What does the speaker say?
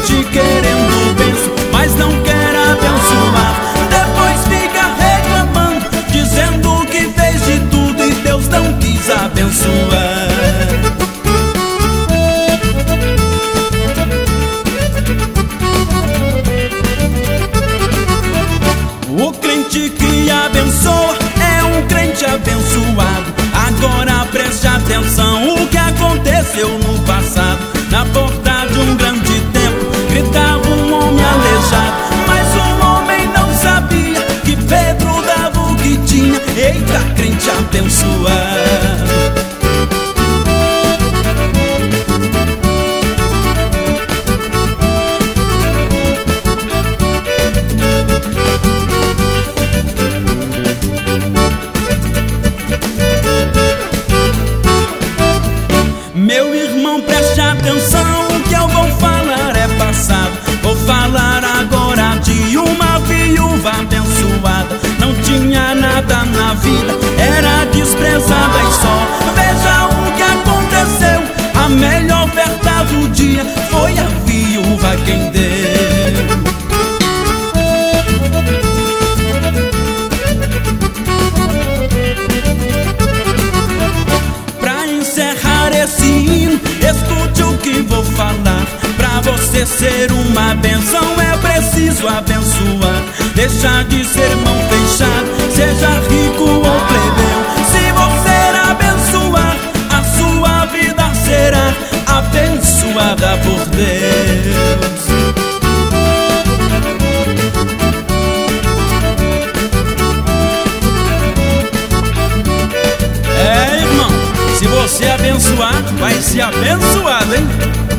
crente querendo bênção, mas não quer abençoar. Depois fica reclamando, dizendo que fez de tudo e Deus não quis abençoar. O crente que abençoa é um crente abençoado. Agora preste atenção o que aconteceu no passado. Na porta de um grande templo gritava um homem aleijado, mas o homem não sabia que Pedro dava o que tinha. Eita, crente abençoado. Meu irmão, preste atenção, o que eu vou falar é passado. Vou falar agora de uma viúva abençoada. Não tinha nada na vida, era desprezada e só. Veja o que aconteceu, a melhor oferta do dia foi a viúva quem deu. Esse hino, escute o que vou falar. Pra você ser uma benção é preciso abençoar. Deixa de ser mão fechada, seja rico ou plebeu. Se você abençoar, a sua vida será abençoada por Deus. Se você abençoar, vai ser abençoado, hein?